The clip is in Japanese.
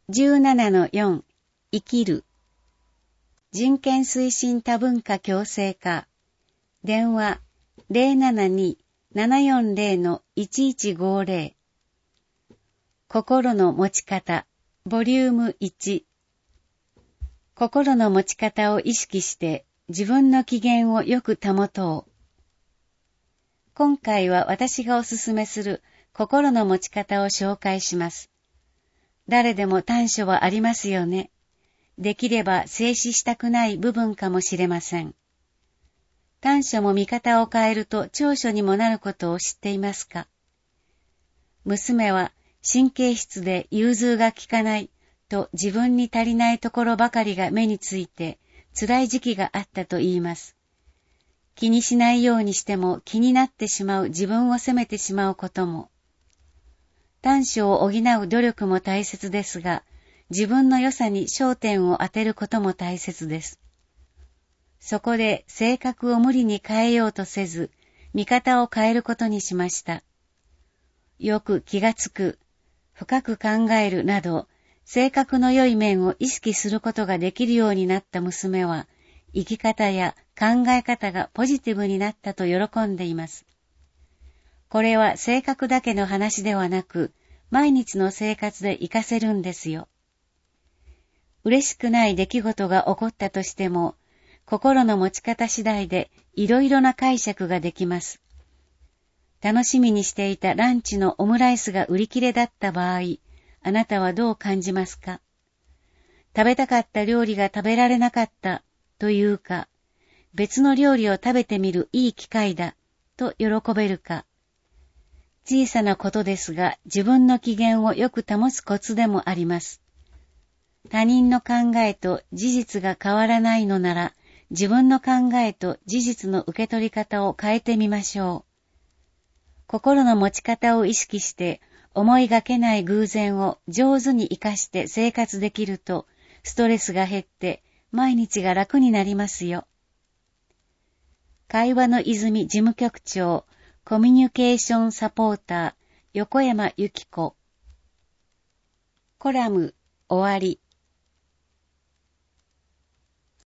17-4 生きる人権推進多文化共生化電話 072-740-1150 心の持ち方ボリューム1心の持ち方を意識して自分の機嫌をよく保とう。今回は私がおすすめする心の持ち方を紹介します。誰でも短所はありますよね。できれば静止したくない部分かもしれません。短所も見方を変えると長所にもなることを知っていますか？娘は神経質で融通が利かないと自分に足りないところばかりが目について辛い時期があったと言います。気にしないようにしても気になってしまう自分を責めてしまうことも。短所を補う努力も大切ですが、自分の良さに焦点を当てることも大切です。そこで性格を無理に変えようとせず、見方を変えることにしました。よく気がつく、深く考えるなど、性格の良い面を意識することができるようになった娘は、生き方や考え方がポジティブになったと喜んでいます。これは性格だけの話ではなく、毎日の生活で活かせるんですよ。嬉しくない出来事が起こったとしても、心の持ち方次第でいろいろな解釈ができます。楽しみにしていたランチのオムライスが売り切れだった場合、あなたはどう感じますか？食べたかった料理が食べられなかったというか、別の料理を食べてみるいい機会だと喜べるか。小さなことですが、自分の機嫌をよく保つコツでもあります。他人の考えと事実が変わらないのなら、自分の考えと事実の受け取り方を変えてみましょう。心の持ち方を意識して、思いがけない偶然を上手に活かして生活できると、ストレスが減って毎日が楽になりますよ。会話の泉事務局長、コミュニケーションサポーター、横山由紀子。コラム終わり。